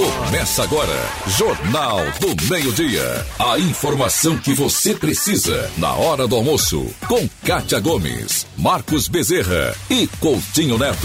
Começa agora, Jornal do Meio-Dia. A informação que você precisa na hora do almoço, com Kátia Gomes, Marcos Bezerra e Coutinho Neto.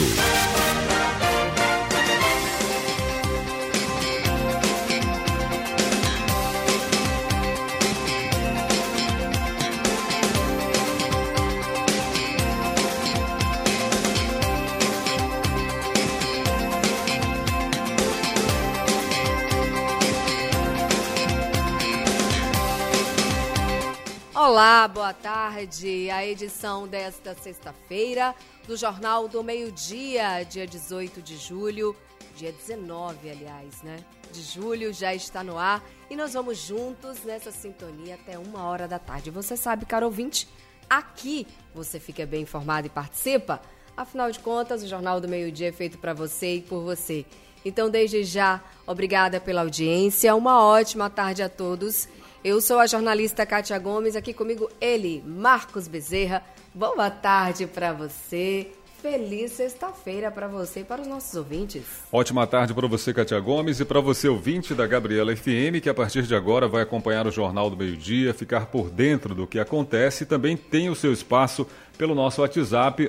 Olá, boa tarde. A edição desta sexta-feira do Jornal do Meio-Dia, dia 18 de julho, dia 19, aliás, né? De julho já está no ar e nós vamos juntos nessa sintonia até 1h da tarde. Você sabe, caro ouvinte, aqui você fica bem informado e participa. Afinal de contas, o Jornal do Meio-Dia é feito para você e por você. Então, desde já, obrigada pela audiência. Uma ótima tarde a todos. Eu sou a jornalista Kátia Gomes, aqui comigo ele, Marcos Bezerra. Boa tarde para você. Feliz sexta-feira para você e para os nossos ouvintes. Ótima tarde para você, Kátia Gomes, e para você, ouvinte da Gabriela FM, que a partir de agora vai acompanhar o Jornal do Meio-Dia, ficar por dentro do que acontece e também tem o seu espaço pelo nosso WhatsApp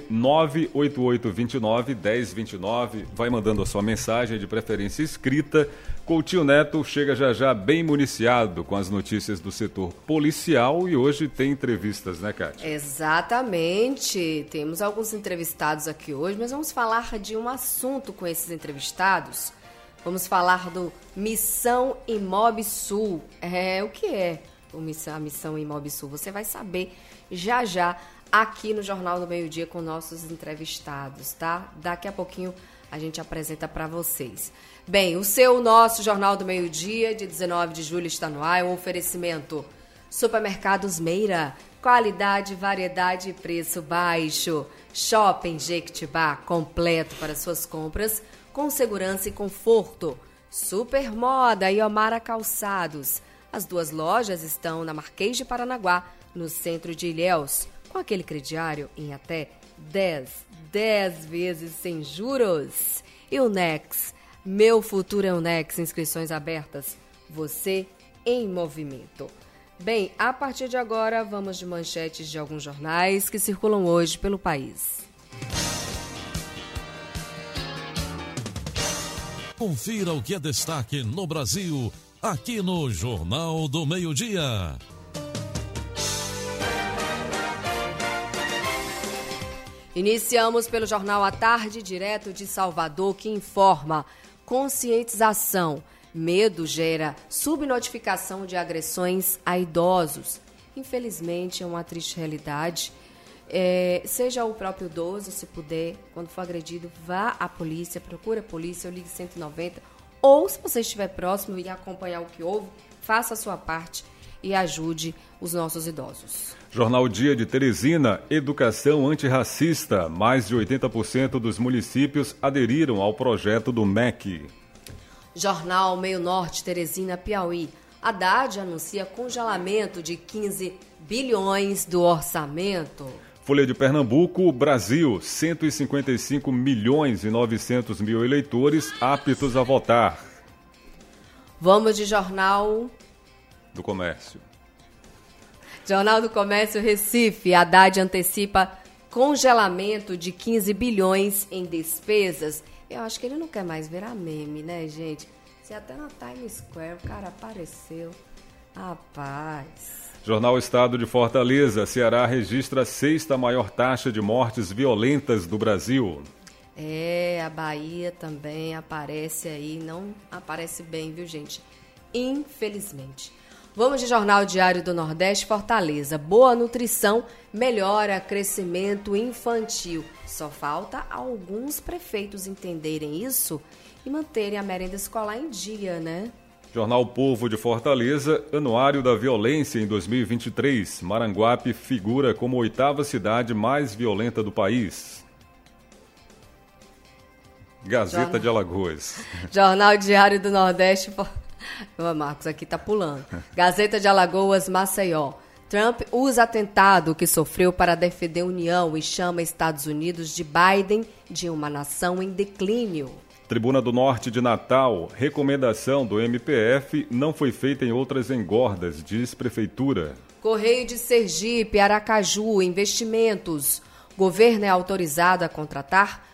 98829-1029. Vai mandando a sua mensagem, de preferência escrita. Coutinho Neto chega já já bem municiado com as notícias do setor policial e hoje tem entrevistas, né, Kátia? Exatamente. Temos alguns entrevistados aqui hoje, mas vamos falar de um assunto com esses entrevistados. Vamos falar do Missão Imob Sul. O que é a Missão Imob Sul? Você vai saber já já aqui no Jornal do Meio-Dia com nossos entrevistados, tá? Daqui a pouquinho a gente apresenta para vocês. Bem, o nosso Jornal do Meio-Dia, de 19 de julho, está no ar. É um oferecimento. Supermercados Meira, qualidade, variedade e preço baixo. Shopping Jequitibá, completo para suas compras, com segurança e conforto. Supermoda e Omara Calçados. As duas lojas estão na Marquês de Paranaguá, no centro de Ilhéus, com aquele crediário em até 10 vezes sem juros. E o Nex, meu futuro é o Nex, inscrições abertas, você em movimento. Bem, a partir de agora vamos de manchetes de alguns jornais que circulam hoje pelo país. Confira o que é destaque no Brasil, aqui no Jornal do Meio-Dia. Iniciamos pelo Jornal à Tarde, direto de Salvador, que informa: conscientização. Medo gera subnotificação de agressões a idosos. Infelizmente, é uma triste realidade. Seja o próprio idoso, se puder, quando for agredido, vá à polícia, procure a polícia, ou ligue 190. Ou, se você estiver próximo e acompanhar o que houve, faça a sua parte e ajude os nossos idosos. Jornal Dia de Teresina, educação antirracista. Mais de 80% dos municípios aderiram ao projeto do MEC. Jornal Meio Norte, Teresina, Piauí. Haddad anuncia congelamento de 15 bilhões do orçamento. Folha de Pernambuco, Brasil, 155 milhões e 900 mil eleitores aptos a votar. Vamos de Jornal do Comércio. Jornal do Comércio, Recife. Haddad antecipa congelamento de 15 bilhões em despesas. Eu acho que ele não quer mais virar meme, né, gente? Se até na Times Square o cara apareceu. Rapaz. Jornal Estado de Fortaleza. Ceará registra a 6ª maior taxa de mortes violentas do Brasil. A Bahia também aparece aí. Não aparece bem, viu, gente? Infelizmente. Vamos de Jornal Diário do Nordeste, Fortaleza. Boa nutrição melhora crescimento infantil. Só falta alguns prefeitos entenderem isso e manterem a merenda escolar em dia, né? Jornal Povo de Fortaleza, Anuário da Violência em 2023. Maranguape figura como 8ª cidade mais violenta do país. Gazeta de Alagoas. Jornal Diário do Nordeste, Marcos, aqui tá pulando. Gazeta de Alagoas, Maceió. Trump usa atentado que sofreu para defender a União e chama Estados Unidos de Biden de uma nação em declínio. Tribuna do Norte de Natal, recomendação do MPF não foi feita em outras engordas, diz Prefeitura. Correio de Sergipe, Aracaju, investimentos. Governo é autorizado a contratar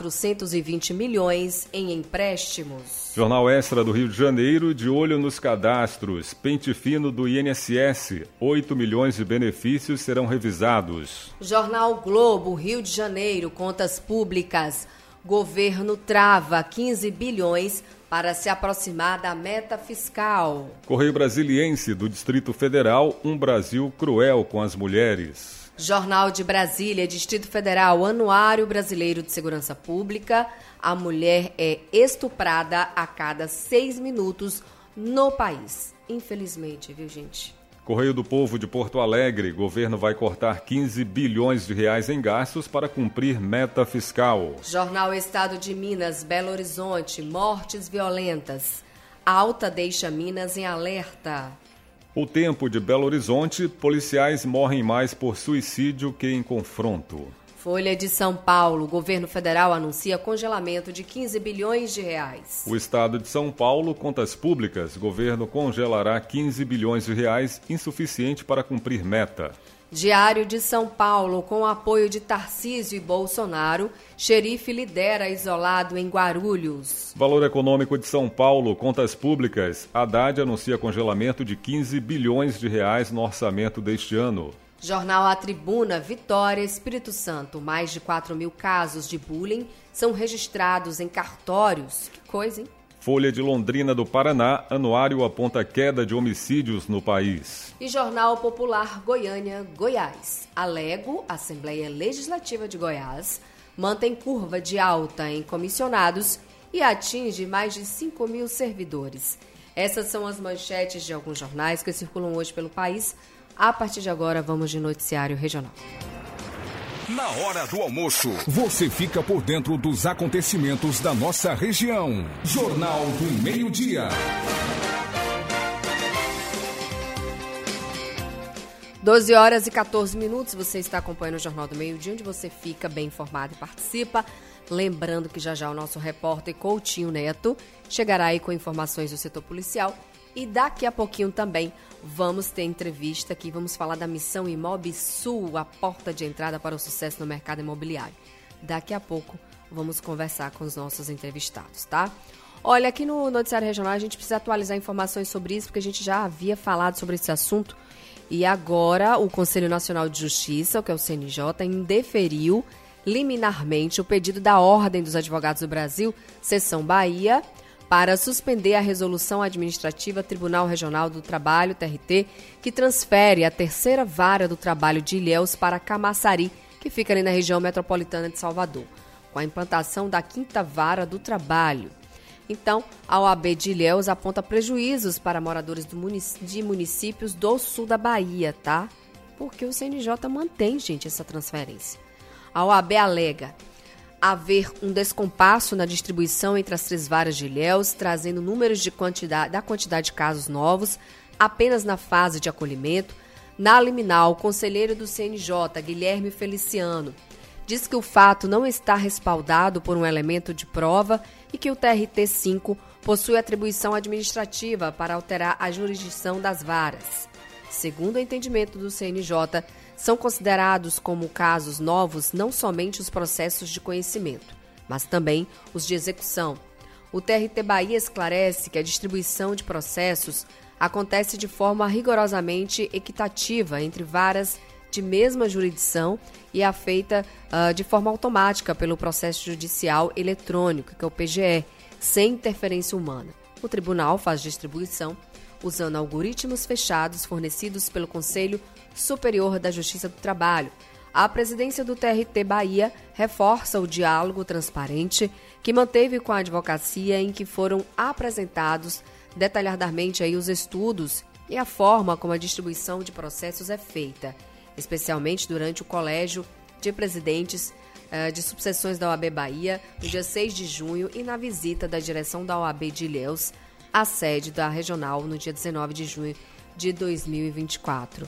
420 milhões em empréstimos. Jornal Extra do Rio de Janeiro, de olho nos cadastros. Pente fino do INSS, 8 milhões de benefícios serão revisados. Jornal Globo, Rio de Janeiro, contas públicas. Governo trava 15 bilhões para se aproximar da meta fiscal. Correio Brasiliense do Distrito Federal, um Brasil cruel com as mulheres. Jornal de Brasília, Distrito Federal, Anuário Brasileiro de Segurança Pública. A mulher é estuprada a cada 6 minutos no país. Infelizmente, viu, gente? Correio do Povo de Porto Alegre, governo vai cortar 15 bilhões de reais em gastos para cumprir meta fiscal. Jornal Estado de Minas, Belo Horizonte, mortes violentas. Alta deixa Minas em alerta. O Tempo de Belo Horizonte, policiais morrem mais por suicídio que em confronto. Folha de São Paulo, governo federal anuncia congelamento de 15 bilhões de reais. O estado de São Paulo, contas públicas, governo congelará 15 bilhões de reais, insuficiente para cumprir meta. Diário de São Paulo, com apoio de Tarcísio e Bolsonaro, xerife lidera isolado em Guarulhos. Valor Econômico de São Paulo, contas públicas, Haddad anuncia congelamento de 15 bilhões de reais no orçamento deste ano. Jornal A Tribuna, Vitória, Espírito Santo. Mais de 4 mil casos de bullying são registrados em cartórios. Que coisa, hein? Folha de Londrina do Paraná, anuário aponta queda de homicídios no país. E Jornal Popular, Goiânia, Goiás. Alego, Assembleia Legislativa de Goiás, mantém curva de alta em comissionados e atinge mais de 5 mil servidores. Essas são as manchetes de alguns jornais que circulam hoje pelo país. A partir de agora, vamos de noticiário regional. Na hora do almoço, você fica por dentro dos acontecimentos da nossa região. Jornal do Meio-Dia. 12 horas e 14 minutos, você está acompanhando o Jornal do Meio-Dia, onde você fica bem informado e participa. Lembrando que já o nosso repórter Coutinho Neto chegará aí com informações do setor policial. E daqui a pouquinho também vamos ter entrevista aqui, vamos falar da Missão Imobisul, a porta de entrada para o sucesso no mercado imobiliário. Daqui a pouco vamos conversar com os nossos entrevistados, tá? Olha, aqui no Noticiário Regional a gente precisa atualizar informações sobre isso, porque a gente já havia falado sobre esse assunto. E agora o Conselho Nacional de Justiça, que é o CNJ, indeferiu liminarmente o pedido da Ordem dos Advogados do Brasil, Seção Bahia, para suspender a resolução administrativa Tribunal Regional do Trabalho, TRT, que transfere a terceira vara do trabalho de Ilhéus para Camaçari, que fica ali na região metropolitana de Salvador, com a implantação da quinta vara do trabalho. Então, a OAB de Ilhéus aponta prejuízos para moradores de municípios do sul da Bahia, tá? Porque o CNJ mantém, gente, essa transferência. A OAB alega haver um descompasso na distribuição entre as 3 varas de Ilhéus, trazendo números da quantidade de casos novos apenas na fase de acolhimento. Na liminar, o conselheiro do CNJ, Guilherme Feliciano, diz que o fato não está respaldado por um elemento de prova e que o TRT-5 possui atribuição administrativa para alterar a jurisdição das varas. Segundo o entendimento do CNJ, são considerados como casos novos não somente os processos de conhecimento, mas também os de execução. O TRT Bahia esclarece que a distribuição de processos acontece de forma rigorosamente equitativa entre varas de mesma jurisdição e é feita de forma automática pelo processo judicial eletrônico, que é o PGE, sem interferência humana. O tribunal faz distribuição usando algoritmos fechados fornecidos pelo Conselho Superior da Justiça do Trabalho. A presidência do TRT Bahia reforça o diálogo transparente que manteve com a advocacia, em que foram apresentados detalhadamente aí os estudos e a forma como a distribuição de processos é feita, especialmente durante o Colégio de Presidentes de Subseções da OAB Bahia, no dia 6 de junho, e na visita da direção da OAB de Ilhéus à sede da Regional no dia 19 de junho de 2024.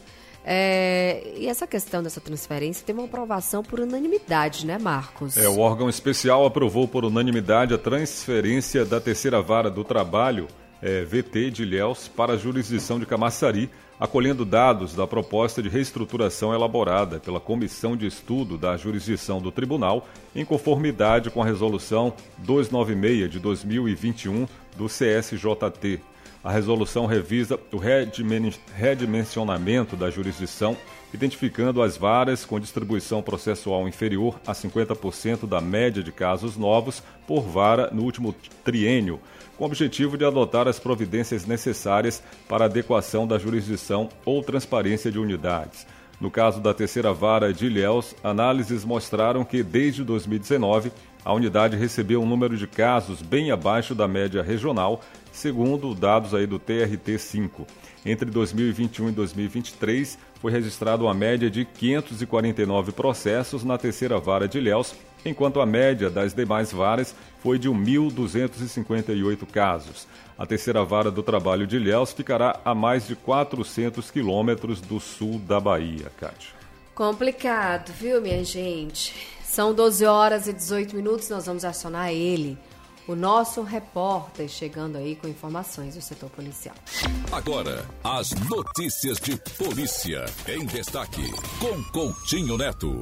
E essa questão dessa transferência teve uma aprovação por unanimidade, né, Marcos? O órgão especial aprovou por unanimidade a transferência da Terceira Vara do Trabalho, VT de Ilhéus, para a jurisdição de Camaçari, acolhendo dados da proposta de reestruturação elaborada pela Comissão de Estudo da Jurisdição do Tribunal, em conformidade com a Resolução 296 de 2021 do CSJT. A resolução revisa o redimensionamento da jurisdição, identificando as varas com distribuição processual inferior a 50% da média de casos novos por vara no último triênio, com o objetivo de adotar as providências necessárias para a adequação da jurisdição ou transparência de unidades. No caso da Terceira Vara de Ilhéus, análises mostraram que, desde 2019, a unidade recebeu um número de casos bem abaixo da média regional, segundo dados aí do TRT5. Entre 2021 e 2023, foi registrada uma média de 549 processos na Terceira Vara de Ilhéus, enquanto a média das demais varas foi de 1.258 casos. A Terceira Vara do Trabalho de Ilhéus ficará a mais de 400 quilômetros do sul da Bahia, Kátia. Complicado, viu, minha gente? São 12 horas e 18 minutos, nós vamos acionar ele, o nosso repórter, chegando aí com informações do setor policial. Agora, as notícias de polícia em destaque, com Coutinho Neto.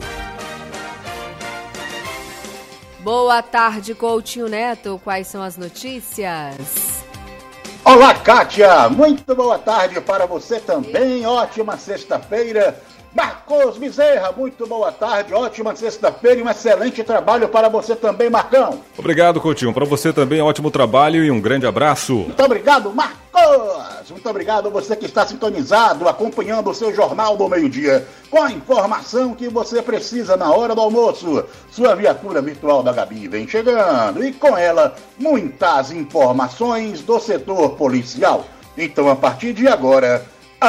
Boa tarde, Coutinho Neto. Quais são as notícias? Olá, Kátia. Muito boa tarde para você também. Ótima sexta-feira. Marcos Bezerra, muito boa tarde, ótima sexta-feira e um excelente trabalho para você também, Marcão. Obrigado, Coutinho. Para você também, ótimo trabalho e um grande abraço. Muito obrigado, Marcos. Muito obrigado você que está sintonizado, acompanhando o seu Jornal do Meio-Dia, com a informação que você precisa na hora do almoço. Sua viatura virtual da Gabi vem chegando e com ela muitas informações do setor policial. Então, a partir de agora,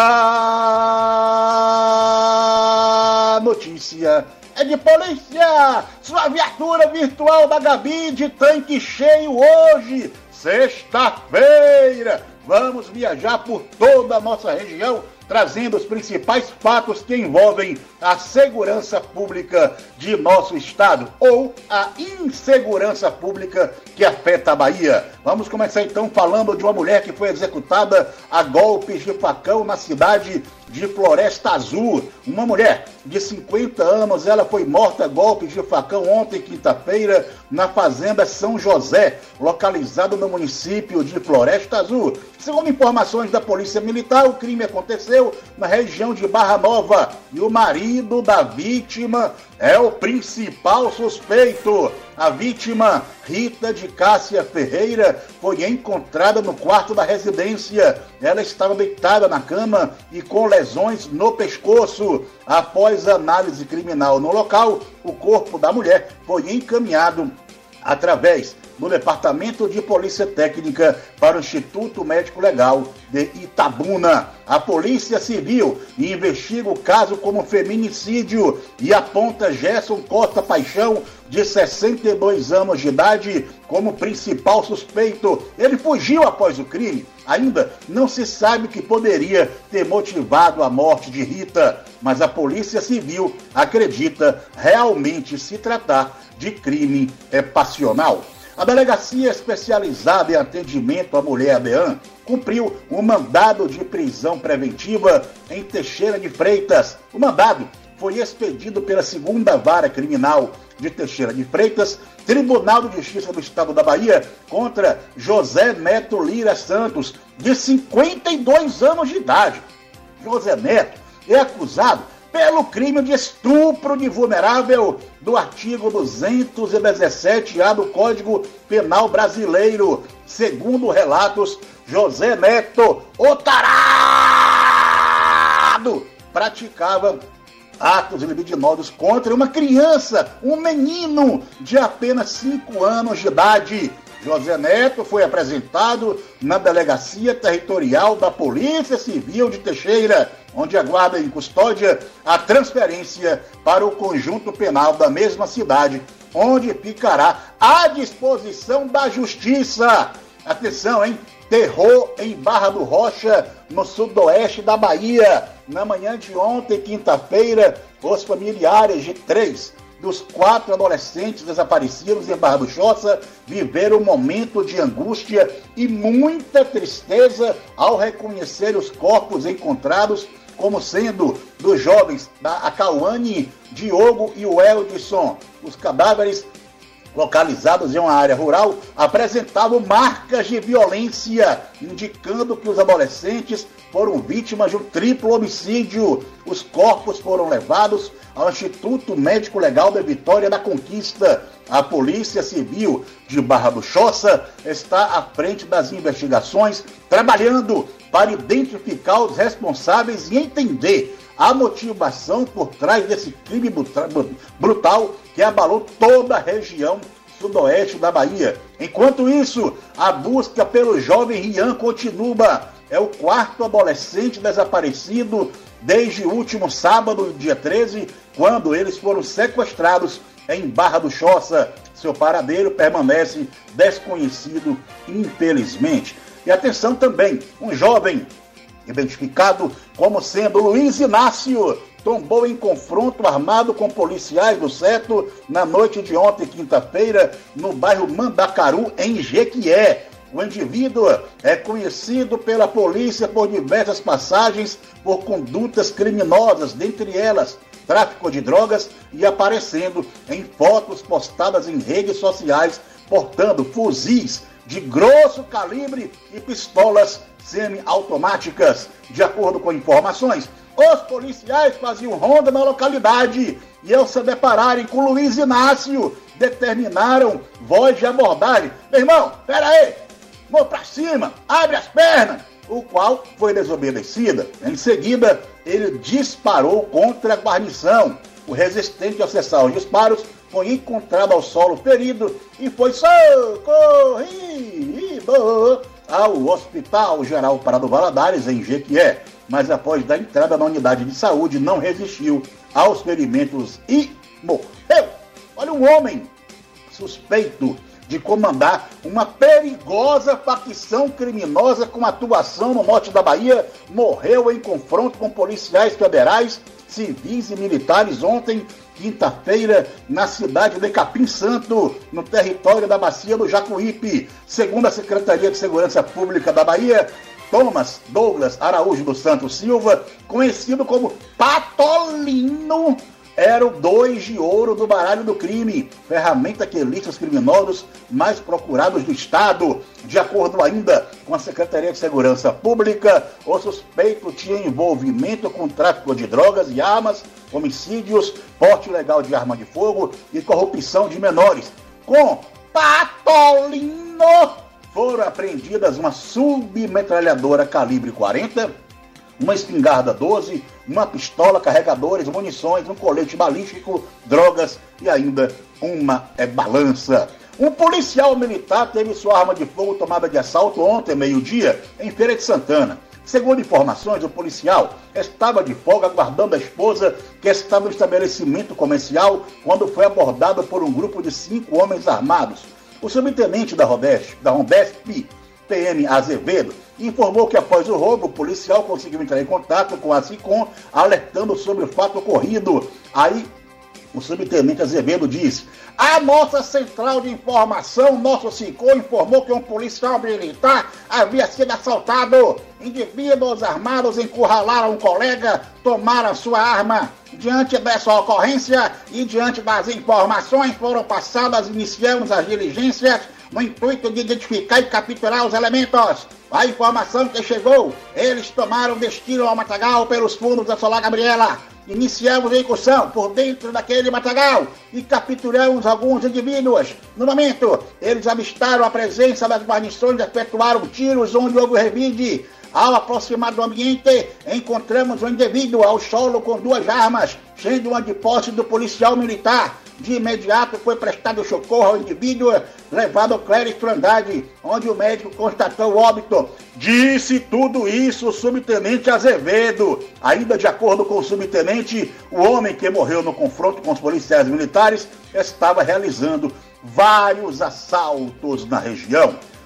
a notícia é de polícia. Sua viatura virtual da Gabi de tanque cheio hoje, sexta-feira. Vamos viajar por toda a nossa região, trazendo os principais fatos que envolvem a segurança pública de nosso estado ou a insegurança pública que afeta a Bahia. Vamos começar então falando de uma mulher que foi executada a golpes de facão na cidade de Floresta Azul. Uma mulher de 50 anos, ela foi morta a golpes de facão ontem, quinta-feira, na fazenda São José, localizado no município de Floresta Azul. Segundo informações da Polícia Militar, o crime aconteceu na região de Barra Nova e o marido da vítima é o principal suspeito. A vítima, Rita de Cássia Ferreira, foi encontrada no quarto da residência. Ela estava deitada na cama e com lesões no pescoço. Após análise criminal no local, o corpo da mulher foi encaminhado através do Departamento de Polícia Técnica para o Instituto Médico Legal de Itabuna. A Polícia Civil investiga o caso como feminicídio e aponta Gerson Costa Paixão, de 62 anos de idade, como principal suspeito. Ele fugiu após o crime. Ainda não se sabe o que poderia ter motivado a morte de Rita, mas a Polícia Civil acredita realmente se tratar de crime passional. A Delegacia Especializada em Atendimento à Mulher, ADEAN, cumpriu um mandado de prisão preventiva em Teixeira de Freitas. O mandado foi expedido pela 2ª Vara Criminal de Teixeira de Freitas, Tribunal de Justiça do Estado da Bahia, contra José Neto Lira Santos, de 52 anos de idade. José Neto é acusado pelo crime de estupro de vulnerável do artigo 217-A do Código Penal Brasileiro. Segundo relatos, José Neto, o tarado, praticava atos libidinosos contra uma criança, um menino de apenas 5 anos de idade. José Neto foi apresentado na Delegacia Territorial da Polícia Civil de Teixeira, onde aguarda em custódia a transferência para o conjunto penal da mesma cidade, onde ficará à disposição da Justiça. Atenção, hein? Terror em Barra do Rocha, no sudoeste da Bahia. Na manhã de ontem, quinta-feira, os familiares de 3 dos 4 adolescentes desaparecidos em Barra do Rocha viveram um momento de angústia e muita tristeza ao reconhecer os corpos encontrados como sendo dos jovens da Acauane, Diogo e o Eldson. Os cadáveres localizados em uma área rural apresentavam marcas de violência, indicando que os adolescentes foram vítimas de um triplo homicídio. Os corpos foram levados ao Instituto Médico Legal da Vitória da Conquista. A Polícia Civil de Barra do Rocha está à frente das investigações, trabalhando para identificar os responsáveis e entender a motivação por trás desse crime brutal que abalou toda a região sudoeste da Bahia. Enquanto isso, a busca pelo jovem Rian continua. É o 4º adolescente desaparecido desde o último sábado, dia 13, quando eles foram sequestrados em Barra do Rocha. Seu paradeiro permanece desconhecido, infelizmente. E atenção também, um jovem identificado como sendo Luiz Inácio tombou em confronto armado com policiais do CETO na noite de ontem, quinta-feira, no bairro Mandacaru, em Jequié. O indivíduo é conhecido pela polícia por diversas passagens por condutas criminosas, dentre elas tráfico de drogas, e aparecendo em fotos postadas em redes sociais portando fuzis de grosso calibre e pistolas semi-automáticas. De acordo com informações, os policiais faziam ronda na localidade e, ao se depararem com Luiz Inácio, determinaram voz de abordagem. Meu irmão, pera aí, vou pra cima, abre as pernas, o qual foi desobedecida. Em seguida, ele disparou contra a guarnição. O resistente a cessar os disparos foi encontrado ao solo ferido e foi socorrido ao Hospital Geral Parado Valadares, em Jequié, mas após dar entrada na unidade de saúde, não resistiu aos ferimentos e morreu. Olha, um homem suspeito de comandar uma perigosa facção criminosa com atuação no norte da Bahia morreu em confronto com policiais federais, civis e militares ontem, quinta-feira, na cidade de Capim Santo, no território da Bacia do Jacuípe. Segundo a Secretaria de Segurança Pública da Bahia, Thomas Douglas Araújo dos Santos Silva, conhecido como Patolino, era o 2 de ouro do baralho do crime, ferramenta que lista os criminosos mais procurados do Estado. De acordo ainda com a Secretaria de Segurança Pública, o suspeito tinha envolvimento com tráfico de drogas e armas, homicídios, porte ilegal de arma de fogo e corrupção de menores. Com Patolino foram apreendidas uma submetralhadora calibre 40, uma espingarda 12, uma pistola, carregadores, munições, um colete balístico, drogas e ainda uma balança. Um policial militar teve sua arma de fogo tomada de assalto ontem, meio-dia, em Feira de Santana. Segundo informações, o policial estava de folga aguardando a esposa, que estava no estabelecimento comercial, quando foi abordado por um grupo de 5 homens armados. O subtenente da Rondesp, PM Azevedo, informou que após o roubo, o policial conseguiu entrar em contato com a SICOM, alertando sobre o fato ocorrido. Aí, o subtenente Azevedo disse: a nossa central de informação, nosso SICOM, informou que um policial militar havia sido assaltado. Indivíduos armados encurralaram um colega, tomaram sua arma. Diante dessa ocorrência e diante das informações foram passadas, iniciamos as diligências no intuito de identificar e capturar os elementos. A informação que chegou, eles tomaram destino ao matagal pelos fundos da Solar Gabriela. Iniciamos a incursão por dentro daquele matagal e capturamos alguns indivíduos. No momento, eles avistaram a presença das guarnições e efetuaram tiros onde houve revide. Ao aproximar do ambiente, encontramos um indivíduo ao solo com 2 armas, sendo uma de posse do policial militar. De imediato foi prestado socorro ao indivíduo, levado ao Clérigo Andrade, onde o médico constatou o óbito. Disse tudo isso o subtenente Azevedo. Ainda de acordo com o subtenente, o homem que morreu no confronto com os policiais militares estava realizando vários assaltos na região.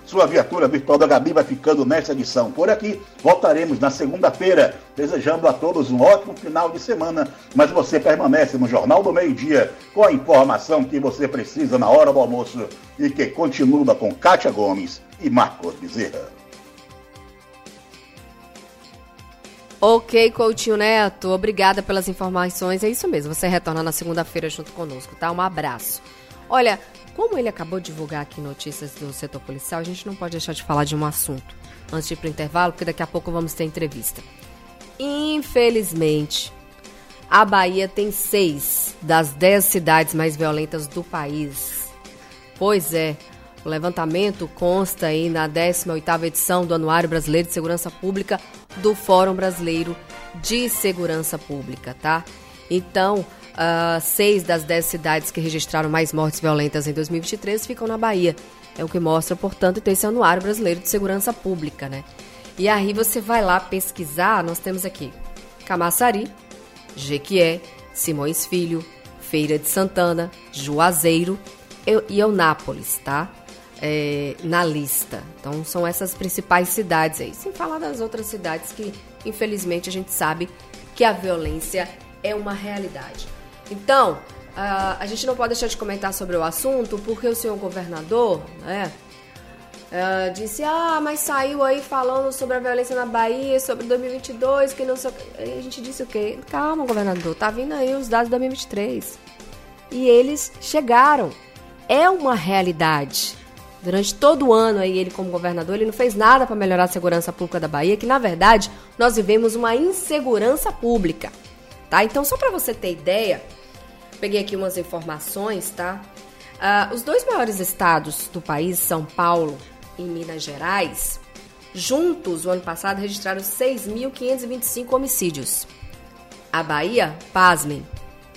Sua viatura virtual da Gabi vai ficando nessa edição por aqui. Voltaremos na segunda-feira, desejando a todos um ótimo final de semana. Mas você permanece no Jornal do Meio-Dia com a informação que você precisa na hora do almoço e que continua com Kátia Gomes e Marcos Bezerra. Ok, Coutinho Neto, obrigada pelas informações. É isso mesmo, você retorna na segunda-feira junto conosco, tá? Um abraço. Olha, como ele acabou de divulgar aqui notícias do setor policial, a gente não pode deixar de falar de um assunto antes de ir para o intervalo, porque daqui a pouco vamos ter entrevista. Infelizmente, a Bahia tem 6 das 10 cidades mais violentas do país. Pois é, o levantamento consta aí na 18ª edição do Anuário Brasileiro de Segurança Pública do Fórum Brasileiro de Segurança Pública, tá? Então, 6 das 10 cidades que registraram mais mortes violentas em 2023 ficam na Bahia. É o que mostra, portanto, esse Anuário Brasileiro de Segurança Pública, né? E aí você vai lá pesquisar, nós temos aqui Camaçari, Jequié, Simões Filho, Feira de Santana, Juazeiro e Eunápolis, tá? Na lista. Então, são essas principais cidades aí. Sem falar das outras cidades que, infelizmente, a gente sabe que a violência é uma realidade. Então, a gente não pode deixar de comentar sobre o assunto, porque o senhor governador, né, disse, mas saiu aí falando sobre a violência na Bahia, sobre 2022, que não sei o que. A gente disse o quê? Calma, governador, tá vindo aí os dados de 2023. E eles chegaram. É uma realidade. Durante todo o ano aí, ele como governador, ele não fez nada para melhorar a segurança pública da Bahia, que na verdade nós vivemos uma insegurança pública, tá? Então, só para você ter ideia, peguei aqui umas informações, tá? Os 2 maiores estados do país, São Paulo e Minas Gerais, juntos, o ano passado, registraram 6.525 homicídios. A Bahia, pasmem,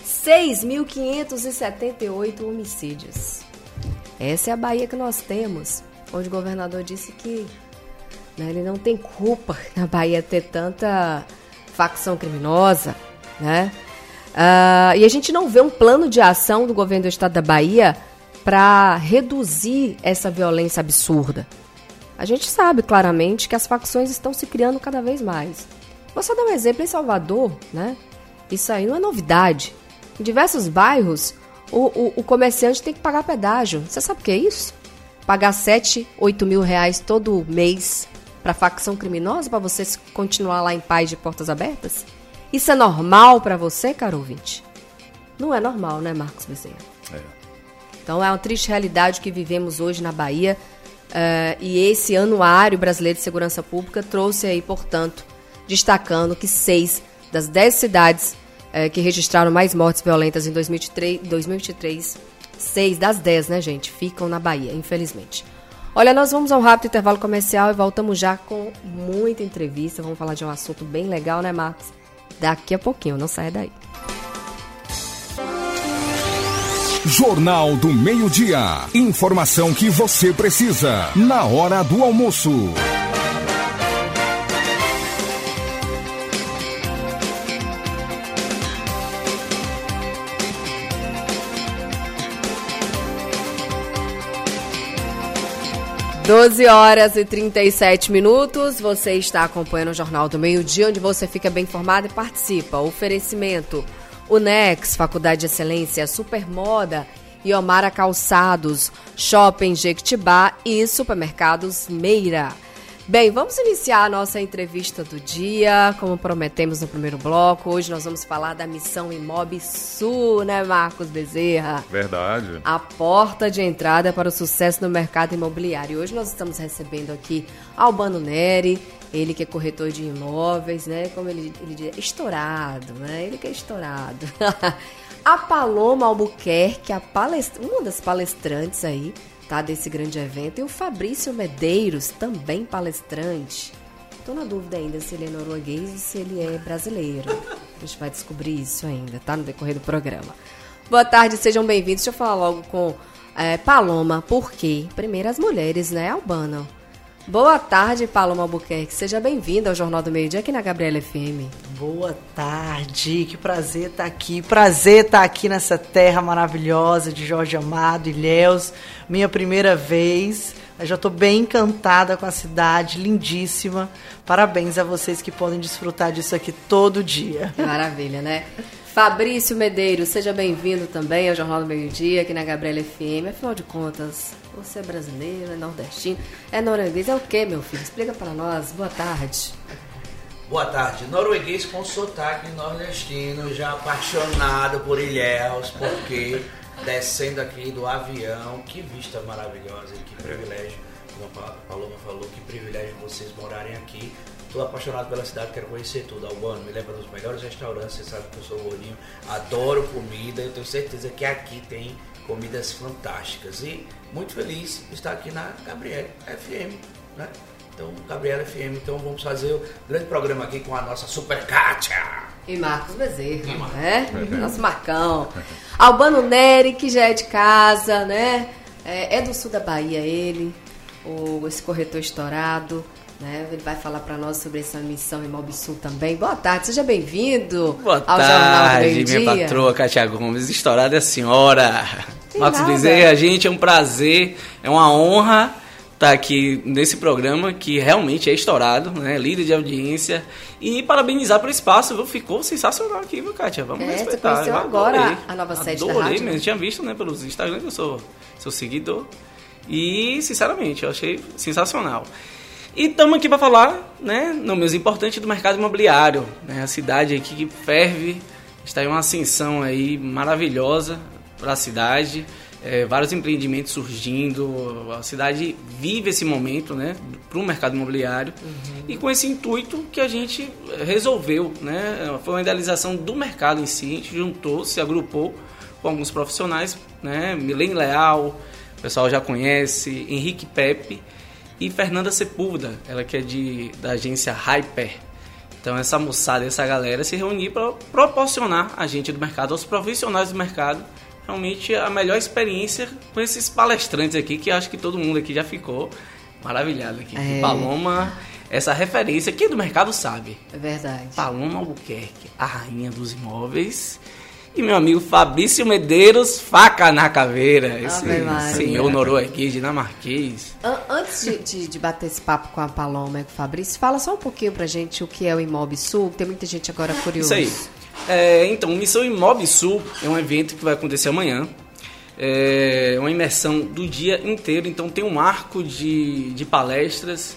6.578 homicídios. Essa é a Bahia que nós temos, onde o governador disse que, né, ele não tem culpa na Bahia ter tanta facção criminosa, né? E a gente não vê um plano de ação do governo do estado da Bahia para reduzir essa violência absurda. A gente sabe claramente que as facções estão se criando cada vez mais. Vou só dar um exemplo em Salvador, né? Isso aí não é novidade. Em diversos bairros, o comerciante tem que pagar pedágio. Você sabe o que é isso? Pagar 7, 8 mil reais todo mês para facção criminosa, para você continuar lá em paz de portas abertas? Isso é normal para você, caro ouvinte? Não é normal, né, Marcos Bezerra? Então é uma triste realidade que vivemos hoje na Bahia, e esse Anuário Brasileiro de Segurança Pública trouxe aí, portanto, destacando que 6 das 10 cidades que registraram mais mortes violentas em 2023, 6 das 10, né, gente, ficam na Bahia, infelizmente. Olha, nós vamos a um rápido intervalo comercial e voltamos já com muita entrevista. Vamos falar de um assunto bem legal, né, Marcos? Daqui a pouquinho, não saia daí. Jornal do Meio-Dia. Informação que você precisa na hora do almoço. 12h37. Você está acompanhando o Jornal do Meio-Dia, onde você fica bem informado e participa. Oferecimento: Unex, Faculdade de Excelência, Supermoda, Iomara Calçados, Shopping Jequitibá e Supermercados Meira. Bem, vamos iniciar a nossa entrevista do dia, como prometemos no primeiro bloco. Hoje nós vamos falar da Missão Imob-Sul, né, Marcos Bezerra? Verdade. A porta de entrada para o sucesso no mercado imobiliário. Hoje nós estamos recebendo aqui Albano Neri, ele que é corretor de imóveis, né? Como ele diz, estourado, né? Ele que é estourado. A Paloma Albuquerque, uma das palestrantes aí, tá, desse grande evento, e o Fabrício Medeiros, também palestrante. Tô na dúvida ainda se ele é norueguês ou se ele é brasileiro. A gente vai descobrir isso ainda, tá, no decorrer do programa. Boa tarde, sejam bem-vindos. Deixa eu falar logo com Paloma, porque primeiro as mulheres, né, Albano? Boa tarde, Paloma Albuquerque. Seja bem-vinda ao Jornal do Meio-Dia aqui na Gabriela FM. Boa tarde, que prazer estar aqui. Prazer estar aqui nessa terra maravilhosa de Jorge Amado, Ilhéus. Minha primeira vez. Eu já estou bem encantada com a cidade, lindíssima. Parabéns a vocês que podem desfrutar disso aqui todo dia. Maravilha, né? Fabrício Medeiros, seja bem-vindo também ao Jornal do Meio-Dia, aqui na Gabriela FM. Afinal de contas, você é brasileiro, é nordestino, é norueguês, é o quê, meu filho? Explica para nós. Boa tarde. Boa tarde. Norueguês com sotaque nordestino, já apaixonado por Ilhéus, porque descendo aqui do avião, que vista maravilhosa e que privilégio, como a Paloma falou, que privilégio vocês morarem aqui. Estou apaixonado pela cidade, quero conhecer tudo. Albano me leva nos melhores restaurantes, você sabe que eu sou gordinho, adoro comida, eu tenho certeza que aqui tem comidas fantásticas. E muito feliz de estar aqui na Gabriela FM, né? Então, Gabriela FM, então vamos fazer o grande programa aqui com a nossa Super Kátia. E Marcos Bezerra, né? Nosso Marcão. Albano Neri, que já é de casa, né? É do sul da Bahia ele, esse corretor estourado, né? Ele vai falar para nós sobre essa missão em Mobsul também. Boa tarde, seja bem-vindo Boa ao Jornal do Meio-Dia. Minha patroa, Kátia Gomes, estourada é a senhora. Marcos Bezerra, gente, é um prazer, é uma honra estar aqui nesse programa que realmente é estourado, né? Líder de audiência. E parabenizar pelo espaço, viu? Ficou sensacional aqui, viu, Kátia? Vamos respeitar. Você conheceu agora a nova sede da rádio? Mesmo, tinha visto, né, pelos Instagram, que eu sou seu seguidor. E, sinceramente, eu achei sensacional. E estamos aqui para falar, né, números importantes do mercado imobiliário, né? A cidade aqui que ferve, está em uma ascensão aí maravilhosa para a cidade. Vários empreendimentos surgindo, a cidade vive esse momento, né, para o mercado imobiliário. E com esse intuito que a gente resolveu, né, foi uma idealização do mercado em si, a gente juntou, se agrupou com alguns profissionais, né, Milene Leal, o pessoal já conhece, Henrique Pepe e Fernanda Sepúlveda, ela que é da agência Hyper. Então essa moçada, essa galera se reunir para proporcionar a gente do mercado, aos profissionais do mercado, realmente a melhor experiência com esses palestrantes aqui, que acho que todo mundo aqui já ficou maravilhado aqui. Paloma, essa referência, quem do mercado sabe. É verdade. Paloma Albuquerque, a rainha dos imóveis. E meu amigo Fabrício Medeiros, faca na caveira. Esse senhor norueguês, dinamarquês. Antes de bater esse papo com a Paloma e com o Fabrício, fala só um pouquinho pra gente o que é o Imobsul, tem muita gente agora curiosa. Isso aí. Então, Missão Imobsul é um evento que vai acontecer amanhã. É uma imersão do dia inteiro, então tem um arco de palestras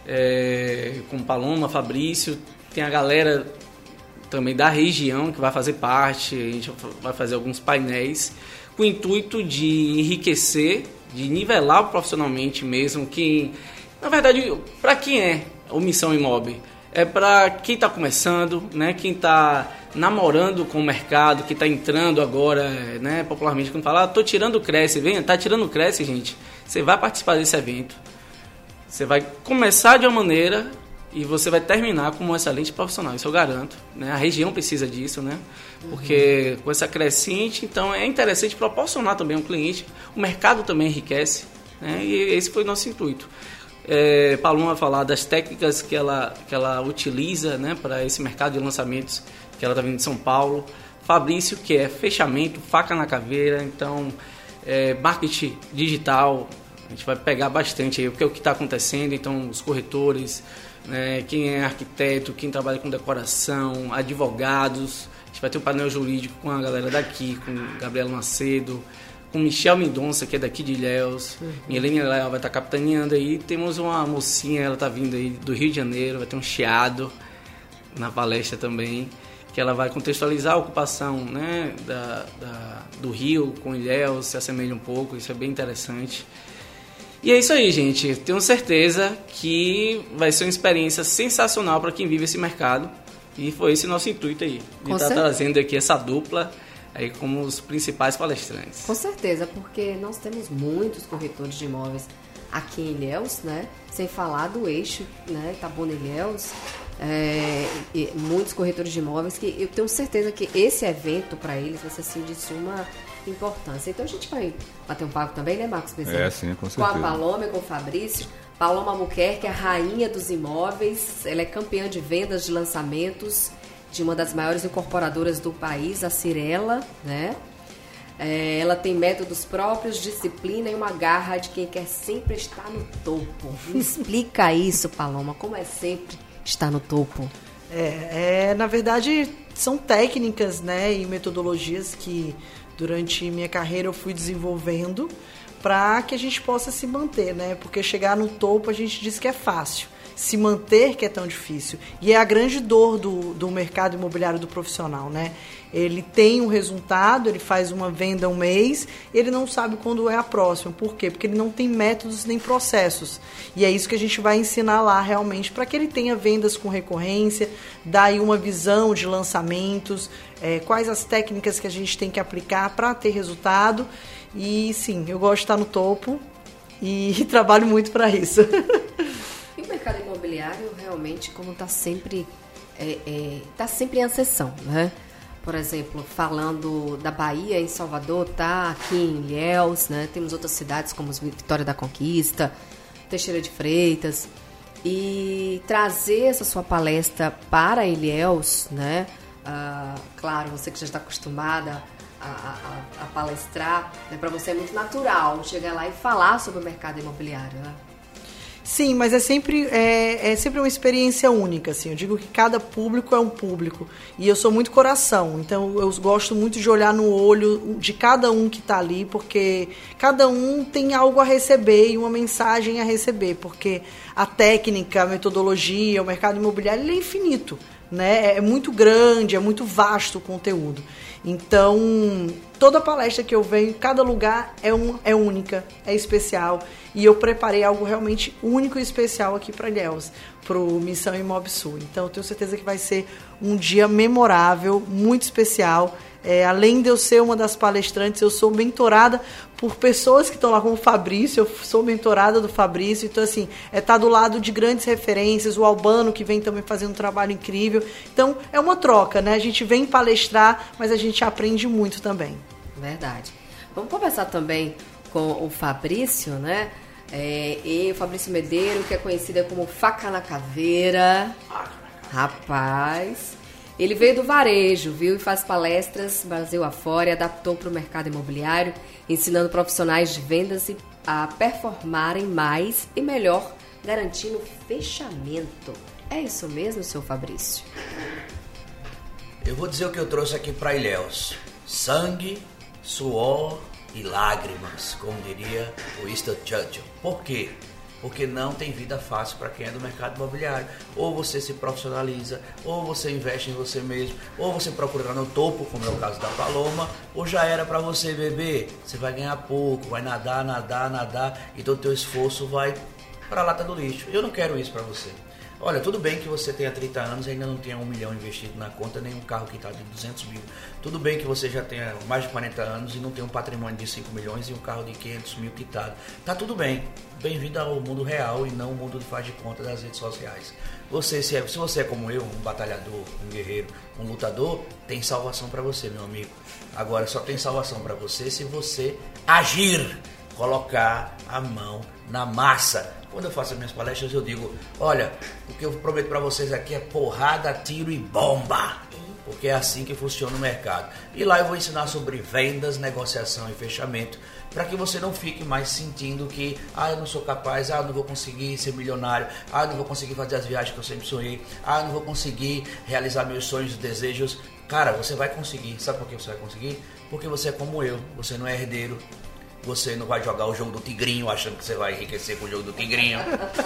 com Paloma, Fabrício, tem a galera também da região que vai fazer parte, a gente vai fazer alguns painéis com o intuito de enriquecer, de nivelar profissionalmente mesmo, que, na verdade, para quem é o Missão Imob? É para quem está começando, né? Quem está namorando com o mercado, que está entrando agora, né? Popularmente, quando fala, tô tirando o Cresce, tá tirando o Cresce, gente, você vai participar desse evento, você vai começar de uma maneira e você vai terminar como um excelente profissional, isso eu garanto, né? A região precisa disso, né? Porque com essa crescente, então é interessante proporcionar também ao cliente, o mercado também enriquece, né? E esse foi o nosso intuito. Paloma vai falar das técnicas que ela utiliza, né, para esse mercado de lançamentos que ela está vindo de São Paulo. Fabrício, que é fechamento, faca na caveira, então marketing digital, a gente vai pegar bastante aí, porque é o que está acontecendo, então os corretores, né, quem é arquiteto, quem trabalha com decoração, advogados, a gente vai ter um painel jurídico com a galera daqui, com Gabriela Macedo, com Michel Mendonça, que é daqui de Ilhéus, Milene Leal vai estar capitaneando aí, temos uma mocinha, ela está vindo aí do Rio de Janeiro, vai ter um chiado na palestra também, que ela vai contextualizar a ocupação, né, do Rio com Ilhéus, se assemelha um pouco, isso é bem interessante. E é isso aí, gente, tenho certeza que vai ser uma experiência sensacional para quem vive esse mercado, e foi esse nosso intuito aí, de estar trazendo aqui essa dupla aí como os principais palestrantes. Com certeza, porque nós temos muitos corretores de imóveis aqui em Ilhéus, né? Sem falar do eixo, né? Itabuna-Ilhéus, e muitos corretores de imóveis que eu tenho certeza que esse evento para eles vai ser assim, de suma importância. Então a gente vai bater um papo também, né, Marcos Bezerra? Sim, com certeza. Com a Paloma e com o Fabrício. Paloma Albuquerque, a rainha dos imóveis, ela é campeã de vendas de lançamentos de uma das maiores incorporadoras do país, a Cirela, né? Ela tem métodos próprios, disciplina e uma garra de quem quer sempre estar no topo. Me explica isso, Paloma, como é sempre estar no topo? Na verdade, são técnicas, né, e metodologias que durante minha carreira eu fui desenvolvendo para que a gente possa se manter, né? Porque chegar no topo a gente diz que é fácil. Se manter que é tão difícil. E é a grande dor do mercado imobiliário do profissional, né? Ele tem um resultado, ele faz uma venda um mês, ele não sabe quando é a próxima. Por quê? Porque ele não tem métodos nem processos. E é isso que a gente vai ensinar lá realmente, para que ele tenha vendas com recorrência, dar aí uma visão de lançamentos, quais as técnicas que a gente tem que aplicar para ter resultado. E sim, eu gosto de estar no topo e trabalho muito para isso. E o mercado imobiliário realmente, como está sempre em ascensão, né? Por exemplo, falando da Bahia, em Salvador, tá aqui em Ilhéus, né? Temos outras cidades como Vitória da Conquista, Teixeira de Freitas. E trazer essa sua palestra para Ilhéus, né? Claro, você que já está acostumada a palestrar, né? Para você é muito natural chegar lá e falar sobre o mercado imobiliário, né? Sim, mas é sempre uma experiência única, assim. Eu digo que cada público é um público. E eu sou muito coração, então eu gosto muito de olhar no olho de cada um que está ali, porque cada um tem algo a receber e uma mensagem a receber, porque a técnica, a metodologia, o mercado imobiliário, ele é infinito, né? É muito grande, é muito vasto o conteúdo. Então, toda palestra que eu venho, cada lugar é única, é especial. E eu preparei algo realmente único e especial aqui para Ilhéus, para o Missão Imob Sul. Então, eu tenho certeza que vai ser um dia memorável, muito especial. Além de eu ser uma das palestrantes, eu sou mentorada por pessoas que estão lá, como o Fabrício, eu sou mentorada do Fabrício. Então, assim, tá do lado de grandes referências, o Albano, que vem também fazendo um trabalho incrível. Então, é uma troca, né? A gente vem palestrar, mas a gente aprende muito também. Verdade. Vamos conversar também com o Fabrício, né? E o Fabrício Medeiro, que é conhecido como Faca na Caveira. Rapaz, ele veio do varejo, viu? E faz palestras Brasil afora e adaptou para o mercado imobiliário, ensinando profissionais de vendas a performarem mais e melhor, garantindo fechamento. É isso mesmo, seu Fabrício? Eu vou dizer o que eu trouxe aqui para Ilhéus. Sangue, suor e lágrimas, como diria o Winston Churchill. Por quê? Porque não tem vida fácil para quem é do mercado imobiliário. Ou você se profissionaliza, ou você investe em você mesmo, ou você procura estar no topo, como é o caso da Paloma, ou já era para você, bebê. Você vai ganhar pouco, vai nadar, e todo o teu esforço vai para a lata do lixo. Eu não quero isso para você. Olha, tudo bem que você tenha 30 anos e ainda não tenha 1 milhão investido na conta, nem um carro que está de 200 mil. Tudo bem que você já tenha mais de 40 anos e não tenha um patrimônio de 5 milhões e um carro de 500 mil quitado. Tá tudo bem. Bem-vindo ao mundo real e não ao mundo de faz de conta das redes sociais. Se você é como eu, um batalhador, um guerreiro, um lutador, tem salvação para você, meu amigo. Agora, só tem salvação para você se você agir, colocar a mão na massa. Quando eu faço as minhas palestras, eu digo, olha, o que eu prometo para vocês aqui é porrada, tiro e bomba. Porque é assim que funciona o mercado. E lá eu vou ensinar sobre vendas, negociação e fechamento, para que você não fique mais sentindo que, eu não sou capaz, eu não vou conseguir ser milionário, eu não vou conseguir fazer as viagens que eu sempre sonhei, eu não vou conseguir realizar meus sonhos e desejos. Cara, você vai conseguir. Sabe por que você vai conseguir? Porque você é como eu, você não é herdeiro. Você não vai jogar o jogo do tigrinho achando que você vai enriquecer com o jogo do tigrinho.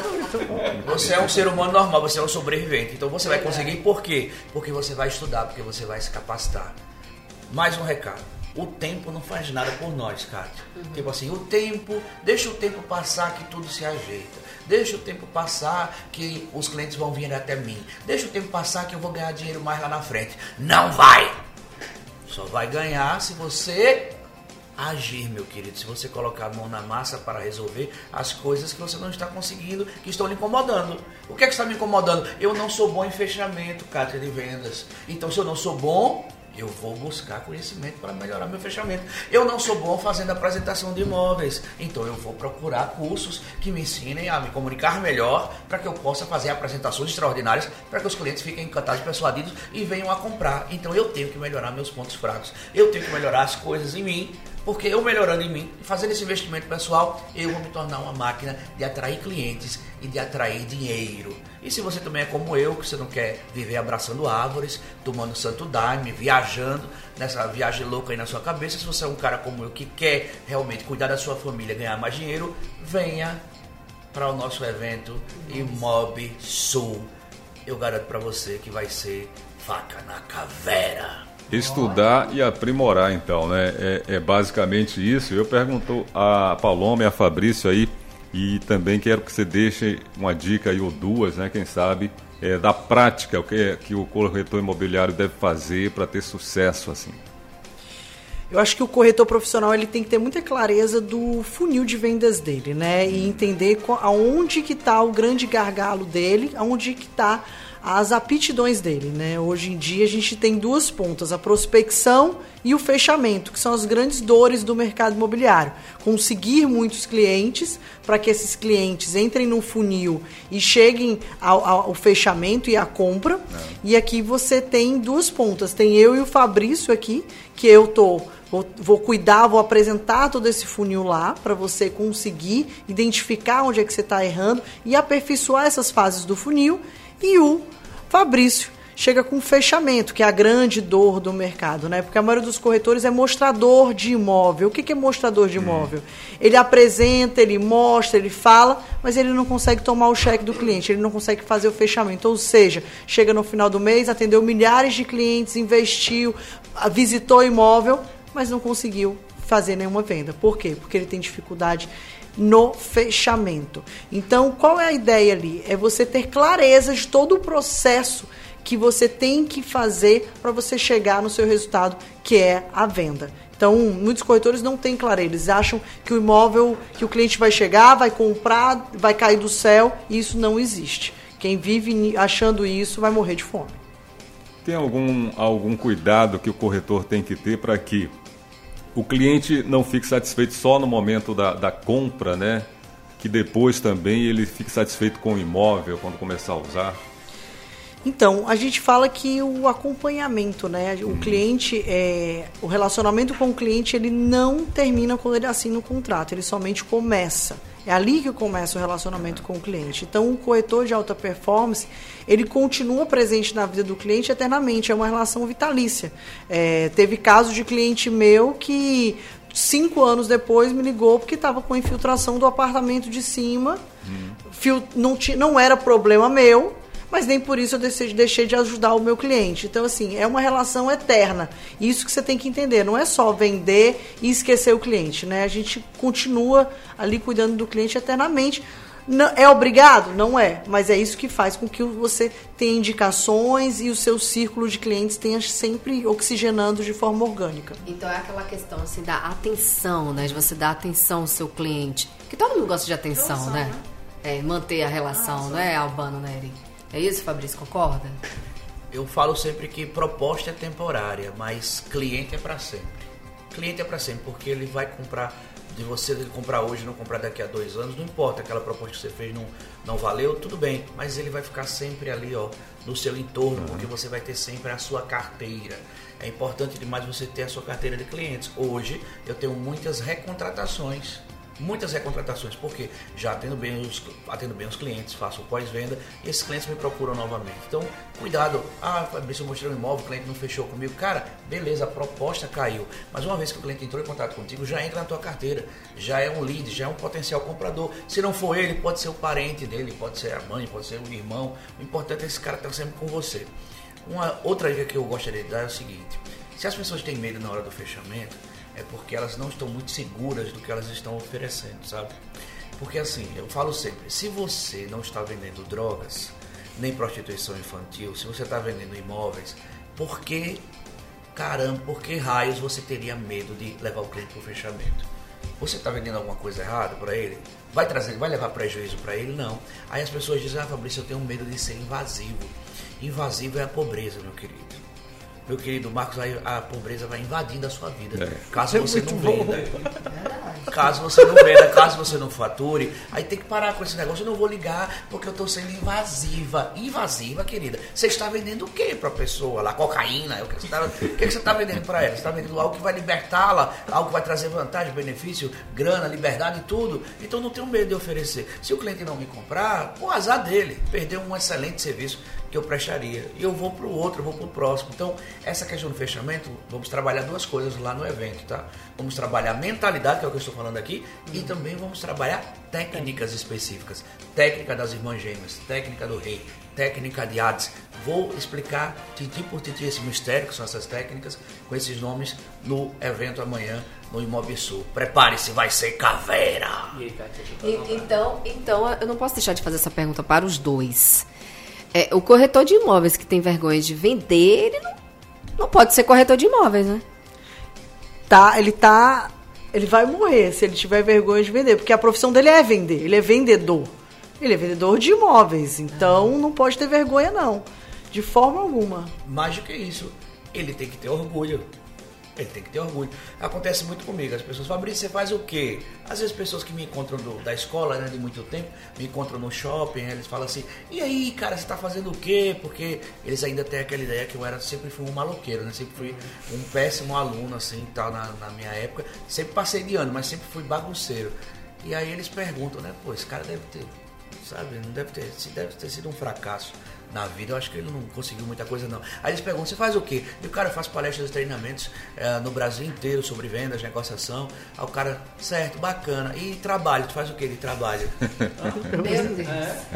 Você é um ser humano normal, você é um sobrevivente. Então você vai conseguir por quê? Porque você vai estudar, porque você vai se capacitar. Mais um recado. O tempo não faz nada por nós, Kátia. Tipo assim, deixa o tempo passar que tudo se ajeita. Deixa o tempo passar que os clientes vão vir até mim. Deixa o tempo passar que eu vou ganhar dinheiro mais lá na frente. Não vai! Só vai ganhar se você agir, meu querido, se você colocar a mão na massa para resolver as coisas que você não está conseguindo, que estão lhe incomodando. O que é que está me incomodando? Eu não sou bom em fechamento, Kátia, de vendas. Então, se eu não sou bom, eu vou buscar conhecimento para melhorar meu fechamento. Eu não sou bom fazendo apresentação de imóveis, então eu vou procurar cursos que me ensinem a me comunicar melhor para que eu possa fazer apresentações extraordinárias para que os clientes fiquem encantados, persuadidos e venham a comprar. Então eu tenho que melhorar meus pontos fracos, eu tenho que melhorar as coisas em mim, porque eu melhorando em mim, fazendo esse investimento pessoal, eu vou me tornar uma máquina de atrair clientes e de atrair dinheiro. E se você também é como eu, que você não quer viver abraçando árvores, tomando santo daime, viajando, nessa viagem louca aí na sua cabeça, se você é um cara como eu que quer realmente cuidar da sua família, ganhar mais dinheiro, venha para o nosso evento Imob Sul. Eu garanto para você que vai ser faca na caveira. Estudar e aprimorar, então, né? É basicamente isso. Eu pergunto a Paloma e a Fabrício aí, e também quero que você deixe uma dica aí ou duas, né? Quem sabe, da prática, o que o corretor imobiliário deve fazer para ter sucesso, assim. Eu acho que o corretor profissional ele tem que ter muita clareza do funil de vendas dele, né? E entender aonde que está o grande gargalo dele, aonde que está as aptidões dele, né? Hoje em dia a gente tem duas pontas, a prospecção e o fechamento, que são as grandes dores do mercado imobiliário. Conseguir muitos clientes para que esses clientes entrem no funil e cheguem ao fechamento e à compra. E aqui você tem duas pontas, tem eu e o Fabrício aqui, que eu vou cuidar, vou apresentar todo esse funil lá para você conseguir identificar onde é que você está errando e aperfeiçoar essas fases do funil. E o Fabrício chega com fechamento, que é a grande dor do mercado, né? Porque a maioria dos corretores é mostrador de imóvel. O que é mostrador de imóvel? Ele apresenta, ele mostra, ele fala, mas ele não consegue tomar o cheque do cliente, ele não consegue fazer o fechamento. Ou seja, chega no final do mês, atendeu milhares de clientes, investiu, visitou o imóvel, mas não conseguiu fazer nenhuma venda. Por quê? Porque ele tem dificuldade no fechamento. Então, qual é a ideia ali? É você ter clareza de todo o processo que você tem que fazer para você chegar no seu resultado, que é a venda. Então, muitos corretores não têm clareza. Eles acham que o imóvel, que o cliente vai chegar, vai comprar, vai cair do céu, e isso não existe. Quem vive achando isso vai morrer de fome. Tem algum cuidado que o corretor tem que ter para que o cliente não fique satisfeito só no momento da compra, né? Que depois também ele fique satisfeito com o imóvel quando começar a usar? Então, a gente fala que o acompanhamento, né? O cliente, o relacionamento com o cliente, ele não termina quando ele assina o contrato, ele somente começa. É ali que começa o relacionamento com o cliente. Então, o corretor de alta performance, ele continua presente na vida do cliente eternamente, é uma relação vitalícia. Teve caso de cliente meu que 5 anos depois me ligou porque estava com infiltração do apartamento de cima, não era problema meu, mas nem por isso eu deixei de ajudar o meu cliente. Então, assim, é uma relação eterna. Isso que você tem que entender. Não é só vender e esquecer o cliente, né? A gente continua ali cuidando do cliente eternamente. Não, é obrigado? Não é. Mas é isso que faz com que você tenha indicações e o seu círculo de clientes tenha sempre oxigenando de forma orgânica. Então, é aquela questão, assim, da atenção, né? De você dar atenção ao seu cliente. Porque todo mundo gosta de atenção, né? Manter a relação, não é, Albano, né, Eric? É isso, Fabrício, concorda? Eu falo sempre que proposta é temporária, mas cliente é para sempre. Cliente é para sempre, porque ele vai comprar, de você ele comprar hoje, não comprar daqui a 2 anos, não importa, aquela proposta que você fez não valeu, tudo bem, mas ele vai ficar sempre ali, ó, no seu entorno, porque você vai ter sempre a sua carteira. É importante demais você ter a sua carteira de clientes. Hoje eu tenho muitas recontratações, porque já atendo bem os clientes, faço o pós-venda e esses clientes me procuram novamente. Então, cuidado. Fabrício, eu mostrei um imóvel, o cliente não fechou comigo. Cara, beleza, a proposta caiu. Mas uma vez que o cliente entrou em contato contigo, já entra na tua carteira. Já é um lead, já é um potencial comprador. Se não for ele, pode ser o parente dele, pode ser a mãe, pode ser o irmão. O importante é esse cara estar sempre com você. Uma outra dica que eu gostaria de dar é o seguinte: se as pessoas têm medo na hora do fechamento, é porque elas não estão muito seguras do que elas estão oferecendo, sabe? Porque assim, eu falo sempre, se você não está vendendo drogas, nem prostituição infantil, se você está vendendo imóveis, por que raios você teria medo de levar o cliente para o fechamento? Você está vendendo alguma coisa errada para ele? Vai levar prejuízo para ele? Não. Aí as pessoas dizem, Fabrício, eu tenho medo de ser invasivo. Invasivo é a pobreza, meu querido. meu querido Marcos, aí a pobreza vai invadindo a sua vida. Caso você não venda. Caso você não venda, caso você não fature, aí tem que parar com esse negócio. Eu não vou ligar porque eu estou sendo invasiva. Invasiva, querida. Você está vendendo o que para a pessoa lá? Cocaína? O que você está vendendo para ela? Você está vendendo algo que vai libertá-la, algo que vai trazer vantagem, benefício, grana, liberdade e tudo. Então não tenho medo de oferecer. Se o cliente não me comprar, o azar dele. Perdeu um excelente serviço que eu prestaria. E eu vou para o outro, eu vou para o próximo. Então, essa questão do fechamento, vamos trabalhar duas coisas lá no evento, tá? Vamos trabalhar mentalidade, que é o que eu estou falando aqui, e também vamos trabalhar técnicas específicas. Técnica das irmãs gêmeas, técnica do rei, técnica de Hades. Vou explicar tintim por tintim esse mistério, que são essas técnicas, com esses nomes, no evento amanhã, no Imobisul. Prepare-se, vai ser caveira! Então, eu não posso deixar de fazer essa pergunta para os dois. O corretor de imóveis que tem vergonha de vender, ele não pode ser corretor de imóveis, né? Ele vai morrer se ele tiver vergonha de vender, porque a profissão dele é vender, ele é vendedor. Ele é vendedor de imóveis, então não pode ter vergonha não, de forma alguma. Mais do que isso, ele tem que ter orgulho. Ele tem que ter orgulho. Acontece muito comigo. As pessoas falam, Fabrício, você faz o quê? Às vezes pessoas que me encontram da escola, né, de muito tempo, me encontram no shopping, eles falam assim, e aí, cara, você tá fazendo o quê? Porque eles ainda têm aquela ideia que eu sempre fui um maloqueiro, né? Sempre fui um péssimo aluno, assim, tal, na minha época. Sempre passei de ano, mas sempre fui bagunceiro. E aí eles perguntam, né? Pô, esse cara deve ter, sabe, não deve ter sido um fracasso na vida. Eu acho que ele não conseguiu muita coisa não. Aí eles perguntam, você faz o quê? E o cara faz palestras e treinamentos no Brasil inteiro sobre vendas, negociação. Aí o cara, certo, bacana. E trabalho, tu faz o quê de trabalho? Meu Deus.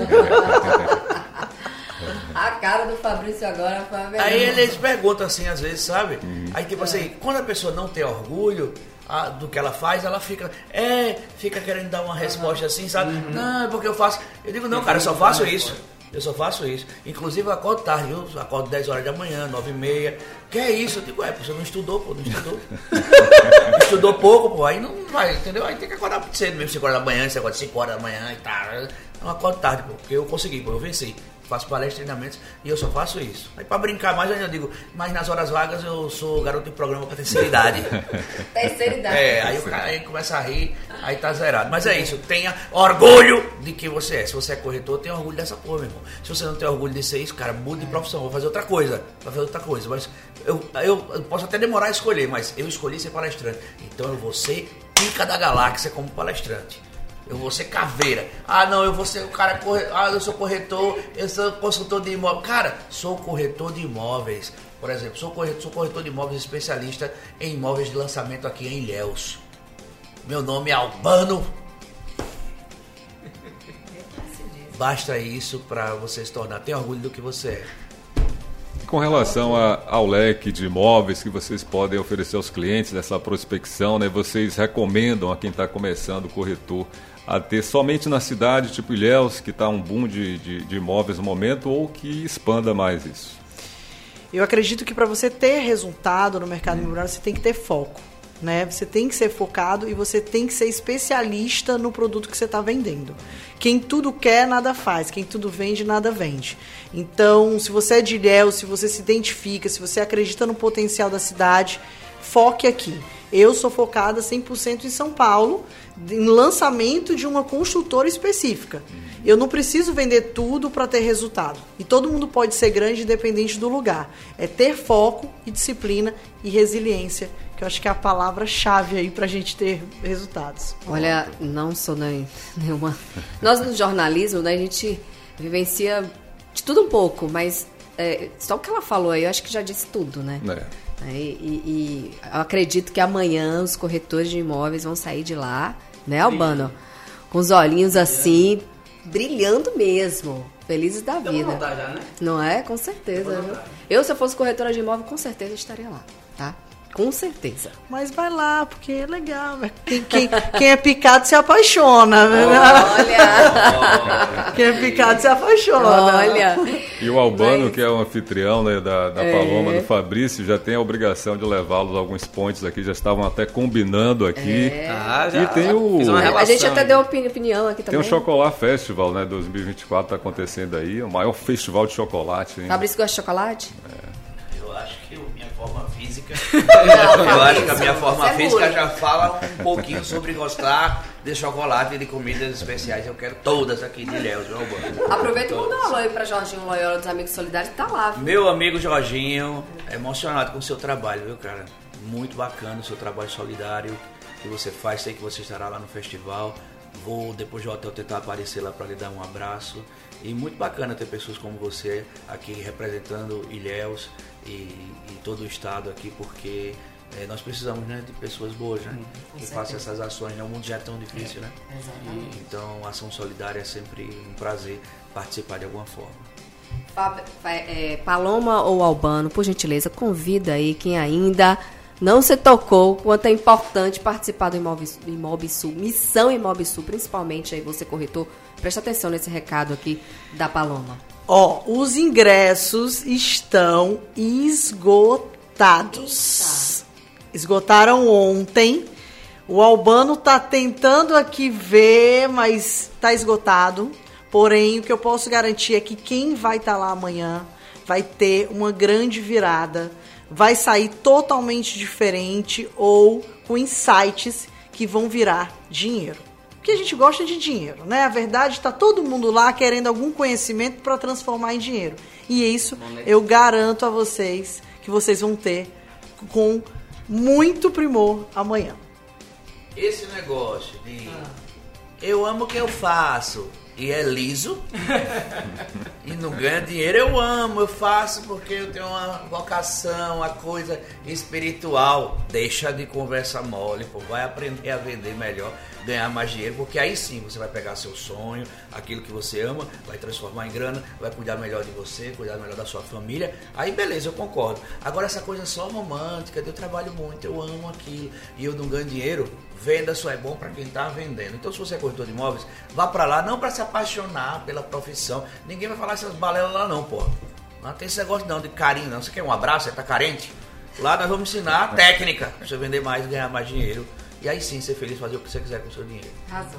A cara do Fabrício agora foi a verdade. Aí eles perguntam assim, às vezes, sabe? Aí tipo assim, quando a pessoa não tem orgulho do que ela faz, ela fica querendo dar uma resposta assim, sabe? Não, é porque eu faço. Eu digo, não, cara, eu só faço isso. Eu só faço isso. Inclusive eu acordo tarde, viu? Eu acordo 10 horas da manhã, 9h30. Que é isso? Eu digo, você não estudou, pô, não estudou. Estudou pouco, pô, aí não vai, entendeu? Aí tem que acordar cedo mesmo, 5 horas da manhã, você acorda 5 horas da manhã e tal. Eu acordo tarde, pô, porque eu consegui, pô, eu venci. Faço palestras, treinamentos e eu só faço isso. Aí pra brincar mais, eu ainda digo, mas nas horas vagas eu sou garoto de programa pra terceira idade. Terceira idade. Aí o cara aí começa a rir, aí tá zerado. Mas é isso, tenha orgulho de quem você é. Se você é corretor, tenha orgulho dessa porra, meu irmão. Se você não tem orgulho de ser isso, cara, mude de profissão, vou fazer outra coisa. Mas eu posso até demorar a escolher, mas eu escolhi ser palestrante. Então eu vou ser pica da galáxia como palestrante. Eu vou ser caveira. Não, eu vou ser o cara... eu sou corretor, eu sou consultor de imóveis. Cara, sou corretor de imóveis. Por exemplo, sou corretor de imóveis especialista em imóveis de lançamento aqui em Ilhéus. Meu nome é Albano. Basta isso para você se tornar. Tenha orgulho do que você é. Com relação ao leque de imóveis que vocês podem oferecer aos clientes nessa prospecção, né? Vocês recomendam a quem está começando, o corretor, a ter somente na cidade, tipo Ilhéus, que está um boom de imóveis no momento, ou que expanda mais isso? Eu acredito que para você ter resultado no mercado imobiliário, você tem que ter foco, né? Você tem que ser focado e você tem que ser especialista no produto que você está vendendo. Quem tudo quer, nada faz. Quem tudo vende, nada vende. Então, se você é de Ilhéus, se você se identifica, se você acredita no potencial da cidade, foque aqui. Eu sou focada 100% em São Paulo, em lançamento de uma construtora específica. Eu não preciso vender tudo para ter resultado. E todo mundo pode ser grande independente do lugar. É ter foco e disciplina e resiliência, que eu acho que é a palavra-chave aí para a gente ter resultados. Olha, não sou nenhuma... Nós no jornalismo, né, a gente vivencia de tudo um pouco, mas só o que ela falou aí, eu acho que já disse tudo, né? E eu acredito que amanhã os corretores de imóveis vão sair de lá, né, Albano? Com os olhinhos assim, brilhando mesmo, felizes da vida. Vontade já, né? Não é? Com certeza. Eu, se eu fosse corretora de imóvel, com certeza estaria lá, tá? Com certeza. Mas vai lá, porque é legal. Quem é picado se apaixona. Olha! Quem é picado se apaixona. Olha! E o Albano, que é o anfitrião, né, da Paloma, do Fabrício, já tem a obrigação de levá-los a alguns pontos aqui, já estavam até combinando aqui. Já, e tem a gente até deu opinião aqui também. Tem o Chocolate Festival, né, 2024, tá acontecendo aí, o maior festival de chocolate. Hein? Fabrício gosta de chocolate? Eu acho que minha forma física. Eu acho que a minha forma segura. física já fala um pouquinho sobre gostar de chocolate e de comidas especiais. Eu quero todas aqui de Ilhéus, viu, Albano? Aproveita e manda um alô aí pra Jorginho Loyola dos Amigos Solidários, que tá lá, viu? Meu amigo Jorginho, emocionado com o seu trabalho, viu, cara? Muito bacana o seu trabalho solidário que você faz. Sei que você estará lá no festival. Vou, depois do hotel, tentar aparecer lá para lhe dar um abraço. E muito bacana ter pessoas como você aqui representando Ilhéus e todo o estado aqui, porque nós precisamos, né, de pessoas boas, né? Que façam essas ações, né? O mundo já é tão difícil, né? Exatamente. Então, a ação solidária é sempre um prazer participar de alguma forma. Paloma ou Albano, por gentileza, convida aí quem ainda não se tocou quanto é importante participar do Imobsul, Missão Imobsul, principalmente aí você, corretor, presta atenção nesse recado aqui da Paloma. Os ingressos estão esgotados. Esgotaram ontem. O Albano tá tentando aqui ver, mas tá esgotado. Porém, o que eu posso garantir é que quem vai estar lá amanhã vai ter uma grande virada. Vai sair totalmente diferente ou com insights que vão virar dinheiro. Porque a gente gosta de dinheiro, né? A verdade, está todo mundo lá querendo algum conhecimento para transformar em dinheiro. E isso eu garanto a vocês que vocês vão ter com muito primor amanhã. Esse negócio de eu amo o que eu faço e é liso e não ganha dinheiro, eu amo, eu faço porque eu tenho uma vocação, uma coisa espiritual. Deixa de conversa mole, pô, vai aprender a vender melhor, ganhar mais dinheiro, porque aí sim você vai pegar seu sonho, aquilo que você ama, vai transformar em grana, vai cuidar melhor de você, cuidar melhor da sua família. Aí beleza, eu concordo. Agora essa coisa só romântica, eu trabalho muito, eu amo aquilo e eu não ganho dinheiro, venda só é bom para quem está vendendo. Então, se você é corretor de imóveis, vá para lá não para se apaixonar pela profissão. Ninguém vai falar essas balelas lá não, pô. Não tem esse negócio não de carinho não. Você quer um abraço? Você tá carente? Lá nós vamos ensinar a técnica para você vender mais e ganhar mais dinheiro. E aí sim ser feliz, fazer o que você quiser com o seu dinheiro. Razão.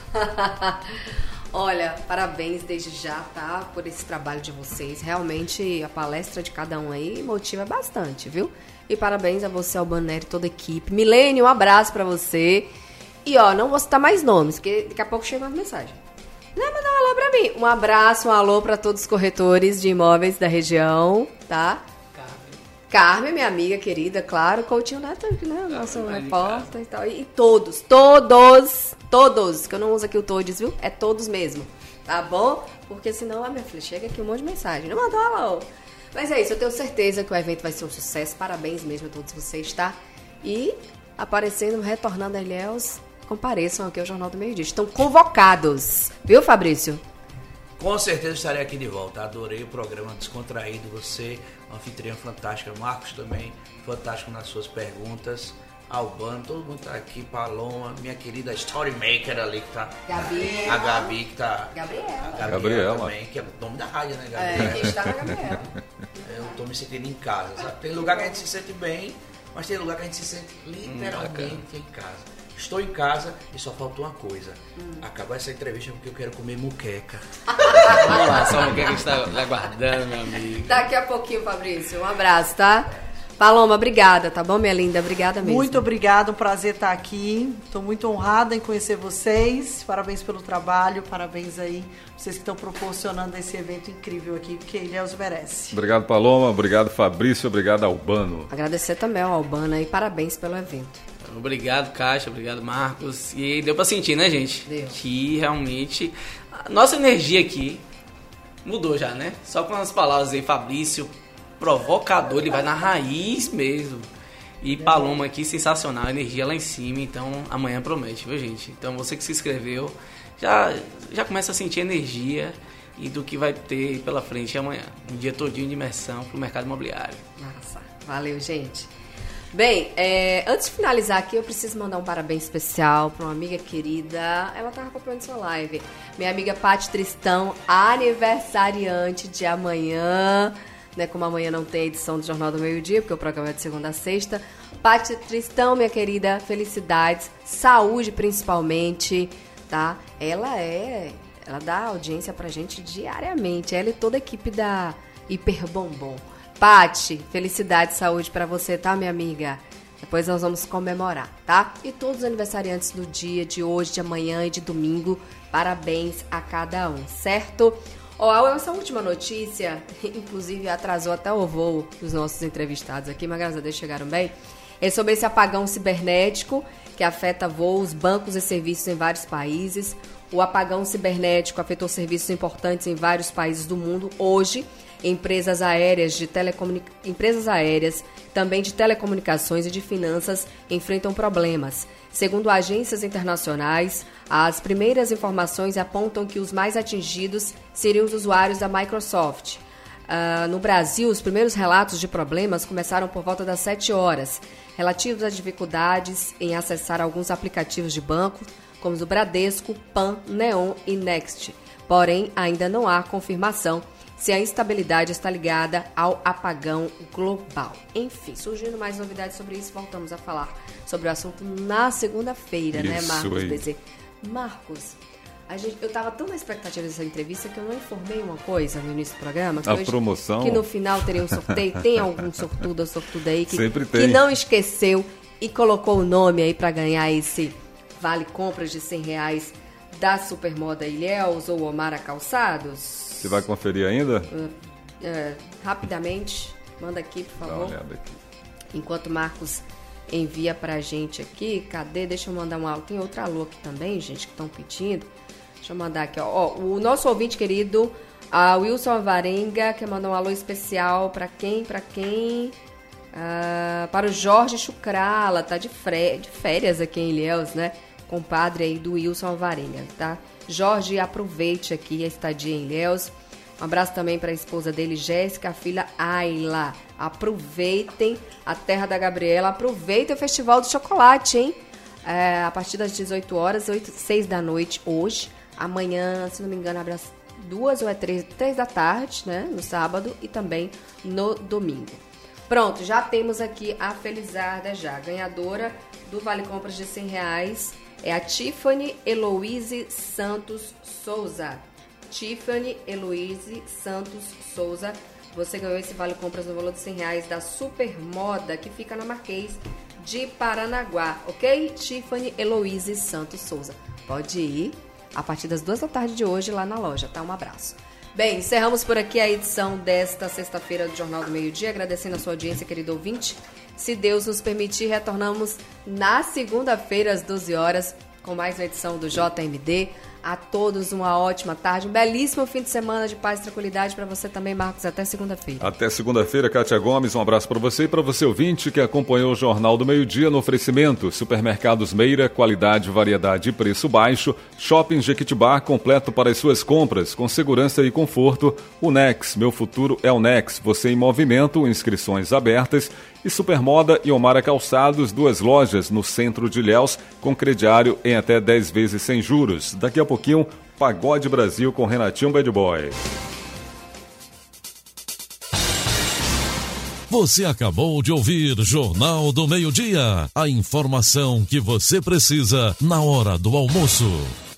Olha, parabéns desde já, tá? Por esse trabalho de vocês. Realmente a palestra de cada um aí motiva bastante, viu? E parabéns a você, Albano Nery, e toda a equipe. Milene, um abraço pra você. E ó, não vou citar mais nomes, porque daqui a pouco chega uma mensagem. Não, mandar um alô pra mim. Um abraço, um alô pra todos os corretores de imóveis da região, tá? Carmen, minha amiga querida, claro. Coutinho Neto, né? Nosso repórter e tal. E todos, que eu não uso aqui o todos, viu? É todos mesmo, tá bom? Porque senão, minha filha, chega aqui um monte de mensagem. Não mandou alô. Mas é isso, eu tenho certeza que o evento vai ser um sucesso. Parabéns mesmo a todos vocês, tá? E aparecendo, retornando a Ilhéus, compareçam aqui ao Jornal do Meio Dia. Estão convocados, viu, Fabrício? Com certeza estarei aqui de volta. Adorei o programa descontraído. Você, uma anfitriã fantástica. Marcos também, fantástico nas suas perguntas. Albano, todo mundo tá aqui. Paloma, minha querida Storymaker ali que tá. Gabi. A Gabi que tá. Gabriela também, que é o nome da rádio, né, Gabriela? Quem está na Gabriela. Eu tô me sentindo em casa, sabe? Tem lugar que a gente se sente bem, mas tem lugar que a gente se sente literalmente em casa. Estou em casa e só faltou uma coisa. Acabar essa entrevista porque eu quero comer muqueca. Vamos lá, só o que a gente tá aguardando, meu amigo. Daqui a pouquinho, Fabrício. Um abraço, tá? Paloma, obrigada, tá bom, minha linda? Obrigada mesmo. Muito obrigada, um prazer estar aqui. Estou muito honrada em conhecer vocês. Parabéns pelo trabalho, parabéns aí vocês que estão proporcionando esse evento incrível aqui, porque Ilhéus merece. Obrigado, Paloma. Obrigado, Fabrício. Obrigado, Albano. Agradecer também ao Albano e parabéns pelo evento. Obrigado, Caixa. Obrigado, Marcos. E deu pra sentir, né, gente? Deu. Que realmente a nossa energia aqui mudou já, né? Só com as palavras aí, Fabrício, provocador, ele vai na raiz mesmo. E Paloma aqui, sensacional, energia lá em cima. Então, amanhã promete, viu, gente? Então, você que se inscreveu, já começa a sentir energia e do que vai ter pela frente amanhã. Um dia todinho de imersão pro mercado imobiliário. Nossa, valeu, gente. Bem, antes de finalizar aqui, eu preciso mandar um parabéns especial para uma amiga querida. Ela estava acompanhando sua live. Minha amiga Paty Tristão, aniversariante de amanhã. Né, como amanhã não tem edição do Jornal do Meio Dia, porque o programa é de segunda a sexta. Paty Tristão, minha querida, felicidades, saúde principalmente, tá? Ela dá audiência pra gente diariamente, ela e toda a equipe da Hiper Bombom. Pati, felicidade e saúde pra você, tá, minha amiga? Depois nós vamos comemorar, tá? E todos os aniversariantes do dia, de hoje, de amanhã e de domingo, parabéns a cada um, certo? Essa última notícia, inclusive atrasou até o voo dos nossos entrevistados aqui, mas graças a Deus chegaram bem. É sobre esse apagão cibernético que afeta voos, bancos e serviços em vários países. O apagão cibernético afetou serviços importantes em vários países do mundo. Hoje, empresas aéreas, também de telecomunicações e de finanças enfrentam problemas. Segundo agências internacionais, as primeiras informações apontam que os mais atingidos seriam os usuários da Microsoft. No Brasil, os primeiros relatos de problemas começaram por volta das 7 horas, relativos a dificuldades em acessar alguns aplicativos de banco, como o Bradesco, Pan, Neon e Next. Porém, ainda não há confirmação se a instabilidade está ligada ao apagão global. Enfim, surgindo mais novidades sobre isso, voltamos a falar sobre o assunto na segunda-feira, né, Marcos Bezerra? Marcos, eu estava tão na expectativa dessa entrevista que eu não informei uma coisa no início do programa. Que promoção. Que no final teria um sorteio. Tem algum sortudo ou sortuda aí que não esqueceu e colocou o nome aí para ganhar esse vale compras de R$100 da Supermoda Ilhéus ou Omara Calçados? Você vai conferir ainda? Rapidamente, manda aqui, por favor. Dá uma olhada aqui. Enquanto Marcos envia pra gente aqui, cadê? Deixa eu mandar um alô. Tem outro alô aqui também, gente, que estão pedindo. Deixa eu mandar aqui, ó. O nosso ouvinte querido, a Wilson Alvarenga, quer mandar um alô especial pra quem? Para o Jorge Chucrala, tá de férias aqui em Ilhéus, né? Compadre aí do Wilson Alvarenga, tá? Jorge, aproveite aqui a estadia em Ilhéus. Um abraço também para a esposa dele, Jéssica, a filha Ayla. Aproveitem a terra da Gabriela, aproveitem o Festival do Chocolate, hein? A partir das 18 horas, 6 da noite, hoje. Amanhã, se não me engano, abre às 2 ou 3 da tarde, né? No sábado e também no domingo. Pronto, já temos aqui a Felizarda já. Ganhadora do Vale Compras de R$100 é a Tiffany Heloise Santos Souza. Tiffany Heloise Santos Souza. Você ganhou esse Vale Compras no valor de R$100 da Supermoda, que fica na Marquês de Paranaguá, ok? Tiffany Heloise Santos Souza. Pode ir a partir das 2 da tarde de hoje lá na loja, tá? Um abraço. Bem, encerramos por aqui a edição desta sexta-feira do Jornal do Meio-Dia, agradecendo a sua audiência, querido ouvinte. Se Deus nos permitir, retornamos na segunda-feira às 12 horas com mais uma edição do JMD. A todos uma ótima tarde, um belíssimo fim de semana de paz e tranquilidade para você também, Marcos. Até segunda-feira. Até segunda-feira, Kátia Gomes. Um abraço para você e para você ouvinte que acompanhou o Jornal do Meio-Dia no oferecimento. Supermercados Meira, qualidade, variedade e preço baixo. Shopping Jequitibá, completo para as suas compras, com segurança e conforto. O Nex, meu futuro é o Nex. Você em movimento, inscrições abertas. E Supermoda e Omara Calçados, 2 lojas no centro de Ilhéus, com crediário em até 10 vezes sem juros. Daqui a pouquinho, Pagode Brasil com Renatinho Bad Boy. Você acabou de ouvir Jornal do Meio-Dia. A informação que você precisa na hora do almoço.